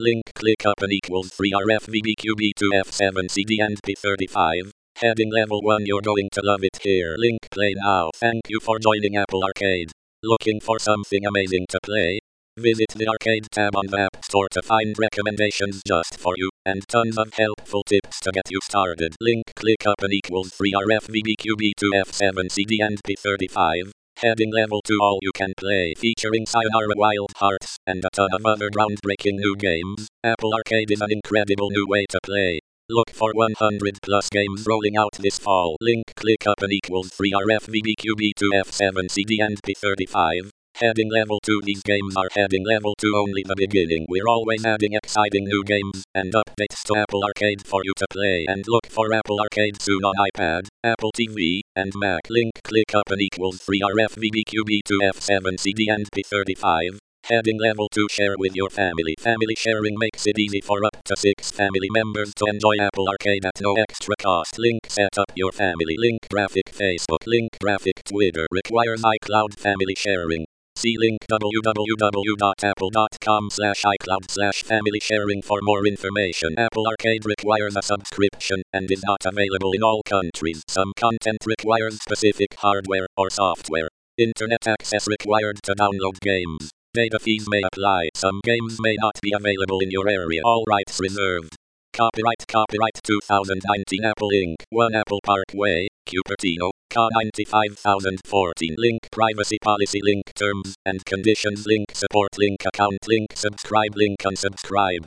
Link click up and equals 3 RFVBQB2F7CD and P35. Heading level 1, you're going to love it here. Link play now. Thank you for joining Apple Arcade. Looking for something amazing to play? Visit the Arcade tab on the App Store to find recommendations just for you, and tons of helpful tips to get you started. Link click up and equals 3 RFVBQB2F7CD and P35. Heading level 2, all you can play, featuring Sayonara Wild Hearts, and a ton of other groundbreaking new games. Apple Arcade is an incredible new way to play. Look for 100 plus games rolling out this fall. Link click up and equals 3 RFVBQB2F7CD and P35. Heading level 2, these games are heading level 2 only the beginning. We're always adding exciting new games and updates to Apple Arcade for you to play. And look for Apple Arcade soon on iPad, Apple TV, and Mac. Link click up and equals 3 RFVBQB2F7CD and P35. Heading level 2, share with your family. Family sharing makes it easy for up to 6 family members to enjoy Apple Arcade at no extra cost. Link set up your family. Link graphic Facebook. Link graphic Twitter. Requires iCloud family sharing. See link www.apple.com/iCloud/family sharing for more information. Apple Arcade requires a subscription and is not available in all countries. Some content requires specific hardware or software. Internet access required to download games. Data fees may apply. Some games may not be available in your area. All rights reserved. Copyright 2019 Apple Inc. 1 Apple Parkway, Cupertino, CA 95014. Link privacy policy. Link terms and conditions. Link support. Link account. Link subscribe. Link unsubscribe.